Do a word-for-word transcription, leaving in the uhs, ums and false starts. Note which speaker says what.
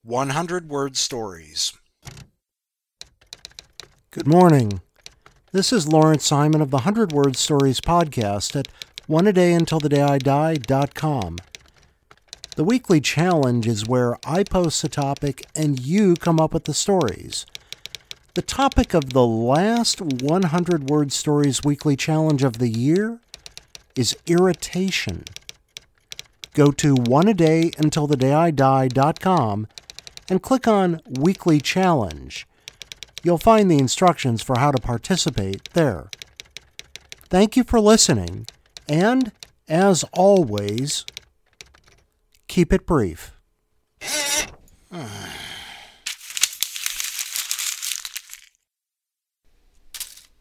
Speaker 1: one hundred word stories.
Speaker 2: Good morning. This is Lawrence Simon of the one hundred word stories podcast at one a day until the day I die dot com. The weekly challenge is where I post a topic and you come up with the stories. The topic of the last one hundred word stories weekly challenge of the year is irritation. Go to one a day until the day I die dot com and click on Weekly Challenge. You'll find the instructions for how to participate there. Thank you for listening, and, as always, keep it brief.